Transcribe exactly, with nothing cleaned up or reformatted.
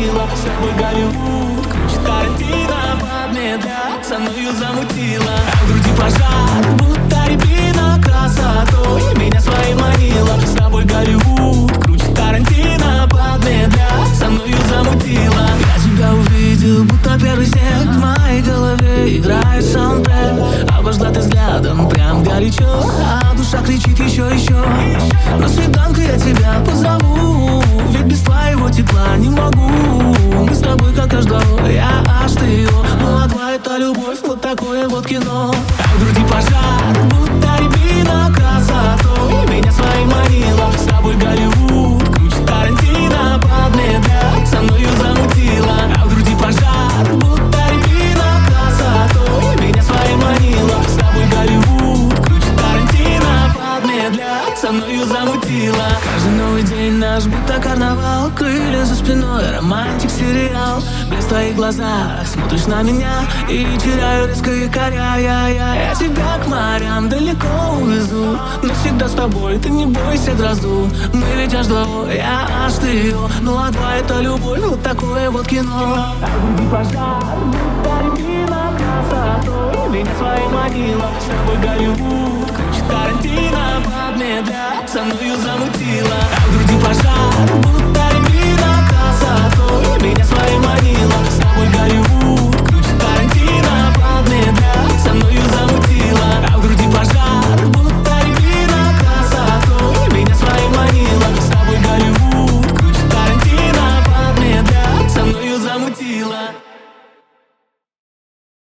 манила. С тобой Голливуд круче Тарантино. Под медля со мною замутила. А в груди пожар, будто рябина. Красотой меня своей манила. С тобой Голливуд круче Тарантино. Под медля со мною замутила. Я тебя увидел, будто первый снег. В моей голове играет саундтрек. Обожгла ты взглядом, прям горячо. А душа кричит еще, еще. На свиданку я тебя позову. Ведь без твоего тепла не могу. Мы с тобой как аж два, я аж ты его. Ну а два это любовь, вот такое вот кино. А в груди пожар, будто рябина. Красотой меня своей манила. С тобой Голливуд круче Тарантино. Под медля со мною замутила. А в груди пожар, будто рябина. Красотой меня своей манила. С тобой Голливуд круче Тарантино. Под медля со мною замутила. Каждый новый день наш будто карнавал. Крылья за спиной, романтик сериал. Блеск в твоих глазах, смотришь на меня и теряю резко якоря. Я, я, я тебя к морям далеко увезу. Но всегда с тобой, ты не бойся грозу. Мы ведь аж два, я аж ты его. Ну а два это любовь, вот такое вот кино. А в груди пожар, будто рябина. Красотой меня своей манила. С тобой Голливуд круче Тарантино. Под медля со мною замутила. А в груди пожар, будто рябина. Красотой меня своей манила. С тобой Голливуд круче Тарантино. Под медля со мною замутила. А в груди пожар, будто рябина. Красотой меня своей манила. С тобой Голливуд круче Тарантино. Под медля со мною замутила.